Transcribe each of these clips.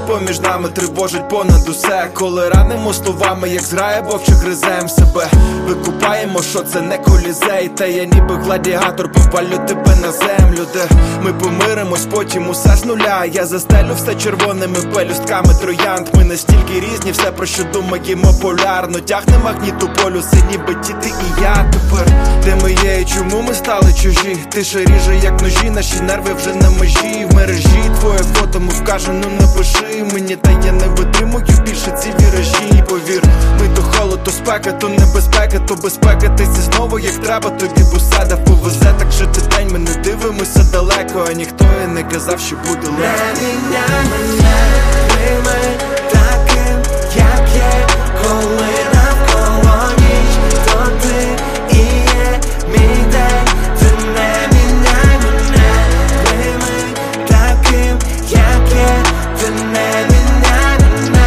поміж нами тривожить понад усе. Коли ранимо словами, як зграя вовче, гризем себе. Викупаємо, що це не колізей, та я ніби гладіатор, попалю тебе на землю, де ми помиримось, потім усе з нуля. Я застелю все червоними пелюстками троянд. Ми настільки різні, все про що думаємо полярно. Тягне магніту полюси, ніби діти і я тепер. Де ми є і чому ми стали чужі? Тиша ріже, як ножі, наші нерви вже на межі. В мережі твоє фото, мов каже, ну напиши мені, та я не витримую більше ці віражі. Повір, ми то холод, то спека, то небезпека, то безпека. Ти знову як треба, тобі бусада повезе. Так жити день, ми не дивимося далеко, а ніхто і не казав, що буде легко. Не міняй мене, прийми таким, як є. Коли навколо ніч, то ти і є мій день. Ти не міняй мене, прийми таким, як є. Ти не міняй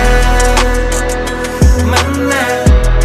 мене.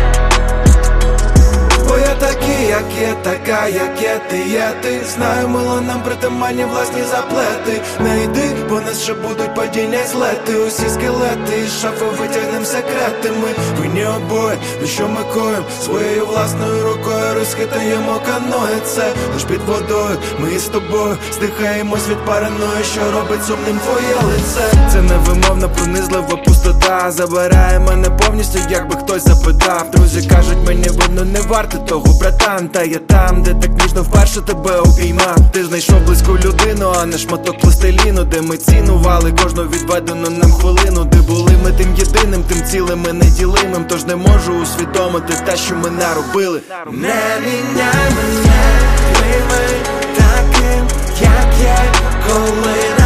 Бо я такий, як є, така, як є, ти є, ти. Знаю, мило, нам притаманні власні заплети. Не йди, бо нас ще будуть падіння й злети. Усі скелети, із шафи витягнем секрети. Ми винні обоє, ну що ми коїм? Своєю власною рукою розхитаємо каної. Це лиш під водою, ми із тобою здихаємось від параної, що робить сумним твоє лице. Це невимовна, пронизлива пустота. Забирає мене повністю, якби хтось запитав. Друзі кажуть, мені воно не варте того, братан. Та я там, де так ніжно вперше тебе обіймав. Ти знайшов близьку людину, а не шматок пластиліну. Де ми цінували кожну відведену нам хвилину. Де були ми тим єдиним, тим цілим і неділимим. Тож не можу усвідомити те, що ми наробили. Не міняй мене, прийми таким, як є. Коли